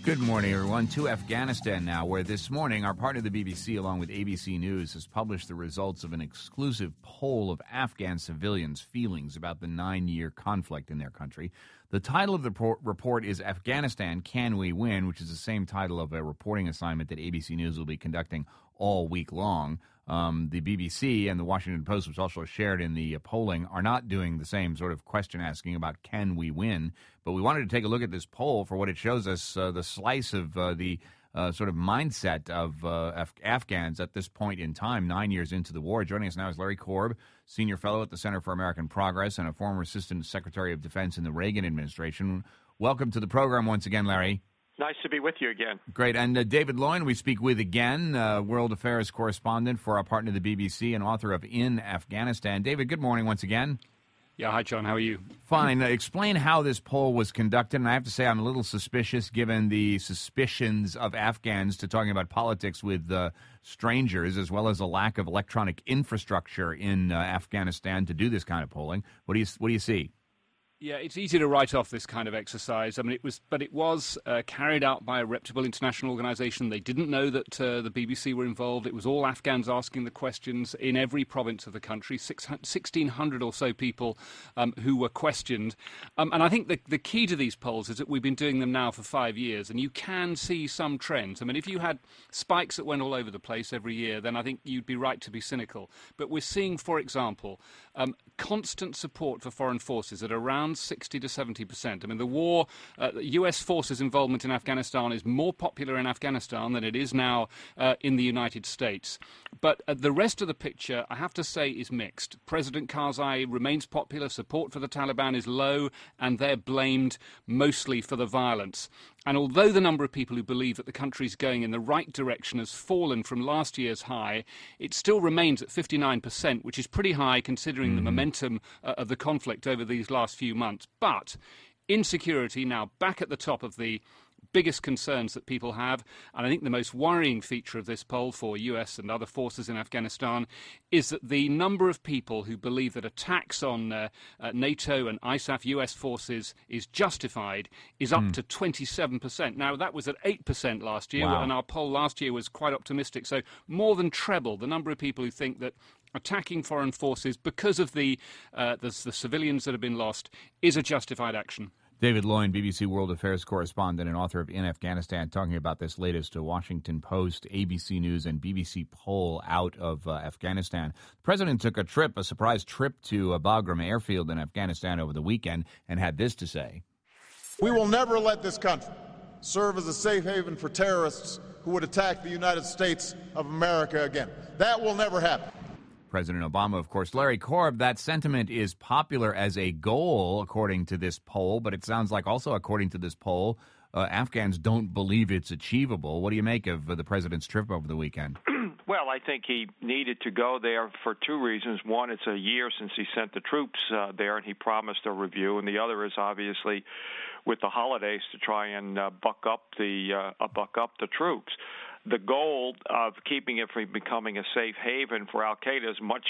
Good morning, everyone. To Afghanistan now, where this morning our partner, the BBC, along with ABC News, has published the results of an exclusive poll of Afghan civilians' feelings about the 9-year conflict in their country. The title of the report is Afghanistan, Can We Win?, which is the same title of a reporting assignment that ABC News will be conducting all week long. The BBC and the Washington Post, which also shared in the polling, are not doing the same sort of question asking about can we win. But we wanted to take a look at this poll for what it shows us, the slice of the sort of mindset of Afghans at this point in time, 9 years into the war. Joining us now is Larry Korb, senior fellow at the Center for American Progress and a former assistant secretary of defense in the Reagan administration. Welcome to the program once again, Larry. Nice to be with you again. Great. And David Loyne, we speak with again, world affairs correspondent for our partner, the BBC, and author of In Afghanistan. David, good morning once again. Yeah, hi, John. How are you? Fine. Explain how this poll was conducted. And I have to say I'm a little suspicious, given the suspicions of Afghans to talking about politics with strangers, as well as a lack of electronic infrastructure in Afghanistan to do this kind of polling. What do you see? Yeah, it's easy to write off this kind of exercise. I mean, it was carried out by a reputable international organisation. They didn't know that the BBC were involved. It was all Afghans asking the questions in every province of the country. 1,600 or so people who were questioned. And I think the key to these polls is that we've been doing them now for 5 years, and you can see some trends. I mean, if you had spikes that went all over the place every year, then I think you'd be right to be cynical. But we're seeing, for example, constant support for foreign forces at around 60 to 70%. I mean, the war, U.S. forces' involvement in Afghanistan is more popular in Afghanistan than it is now in the United States. But the rest of the picture, I have to say, is mixed. President Karzai remains popular, support for the Taliban is low, and they're blamed mostly for the violence. And although the number of people who believe that the country is going in the right direction has fallen from last year's high, it still remains at 59%, which is pretty high considering the momentum of the conflict over these last few months. But insecurity now back at the top of the biggest concerns that people have, and I think the most worrying feature of this poll for US and other forces in Afghanistan is that the number of people who believe that attacks on NATO and ISAF US forces is justified is up to 27%. Now, that was at 8% last year, and our poll last year was quite optimistic, so more than treble the number of people who think that attacking foreign forces because of the civilians that have been lost is a justified action. David Loyne, BBC World Affairs correspondent and author of In Afghanistan, talking about this latest Washington Post, ABC News, and BBC poll out of Afghanistan. The president took a surprise trip to Bagram Airfield in Afghanistan over the weekend and had this to say. We will never let this country serve as a safe haven for terrorists who would attack the United States of America again. That will never happen. President Obama, of course. Larry Korb, that sentiment is popular as a goal, according to this poll, but it sounds like also, according to this poll, Afghans don't believe it's achievable. What do you make of the president's trip over the weekend? Well, I think he needed to go there for two reasons. One, it's a year since he sent the troops there, and he promised a review. And the other is obviously with the holidays to try and buck up the troops. The goal of keeping it from becoming a safe haven for al-Qaeda is much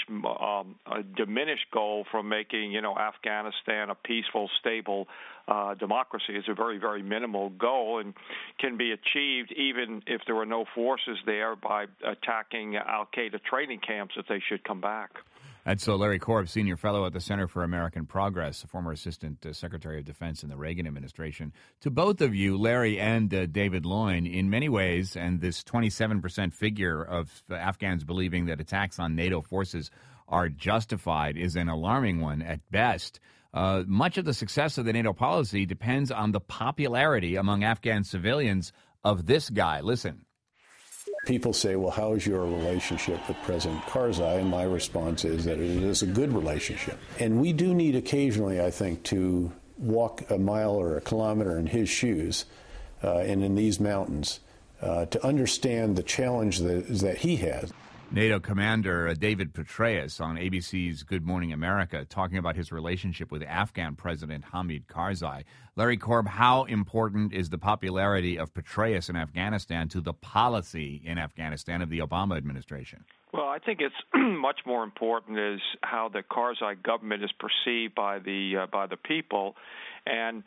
a diminished goal from making, Afghanistan a peaceful, stable democracy. Is a very, very minimal goal and can be achieved even if there were no forces there by attacking al-Qaeda training camps if they should come back. And so Larry Korb, senior fellow at the Center for American Progress, a former assistant secretary of defense in the Reagan administration. To both of you, Larry and David Loyne, in many ways, and this 27% figure of Afghans believing that attacks on NATO forces are justified is an alarming one at best. Much of the success of the NATO policy depends on the popularity among Afghan civilians of this guy. Listen. People say, well, how is your relationship with President Karzai? And my response is that it is a good relationship. And we do need occasionally, I think, to walk a mile or a kilometer in his shoes and in these mountains to understand the challenge that he has. NATO commander David Petraeus on ABC's Good Morning America talking about his relationship with Afghan President Hamid Karzai. Larry Korb, how important is the popularity of Petraeus in Afghanistan to the policy in Afghanistan of the Obama administration? Well, I think it's much more important is how the Karzai government is perceived by the people, and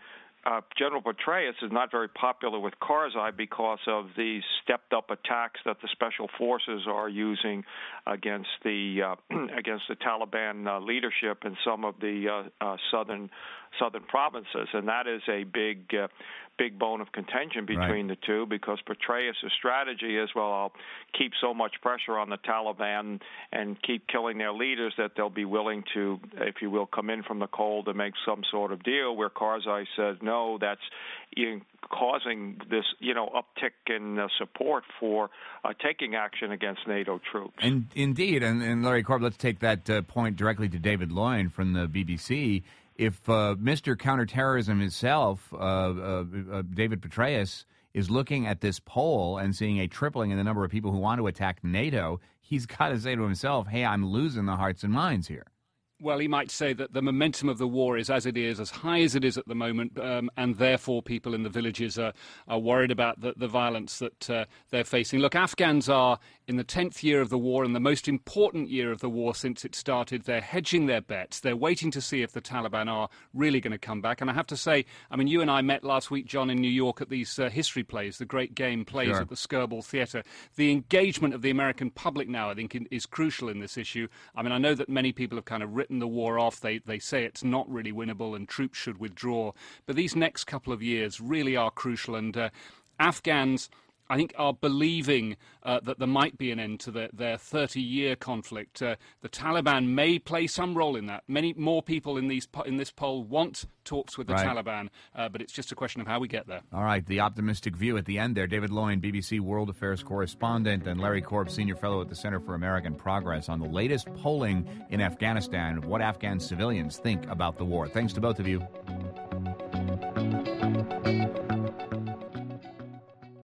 General Petraeus is not very popular with Karzai because of these stepped-up attacks that the special forces are using against the Taliban leadership in some of the southern provinces, and that is a big bone of contention between the two, because Petraeus' strategy is, well, I'll keep so much pressure on the Taliban and keep killing their leaders that they'll be willing to, if you will, come in from the cold and make some sort of deal, where Karzai says, no, that's causing this, uptick in support for taking action against NATO troops. And indeed, and Larry Korb, let's take that point directly to David Loyne from the BBC. If Mr. Counterterrorism himself, David Petraeus, is looking at this poll and seeing a tripling in the number of people who want to attack NATO, he's got to say to himself, hey, I'm losing the hearts and minds here. Well, he might say that the momentum of the war is as it is, as high as it is at the moment, and therefore people in the villages are worried about the violence that they're facing. Look, Afghans are in the 10th year of the war and the most important year of the war since it started. They're hedging their bets. They're waiting to see if the Taliban are really going to come back. And I have to say, I mean, you and I met last week, John, in New York at these history plays, the Great Game plays at the Skirball Theatre. The engagement of the American public now, I think, is crucial in this issue. I mean, I know that many people have kind of written the war off. They say it's not really winnable and troops should withdraw. But these next couple of years really are crucial, and Afghans, I think, are believing that there might be an end to their 30-year conflict. The Taliban may play some role in that. Many more people in this poll want talks with the Taliban, but it's just a question of how we get there. All right, the optimistic view at the end there. David Loyne, BBC World Affairs correspondent, and Larry Korb, senior fellow at the Center for American Progress, on the latest polling in Afghanistan of what Afghan civilians think about the war. Thanks to both of you.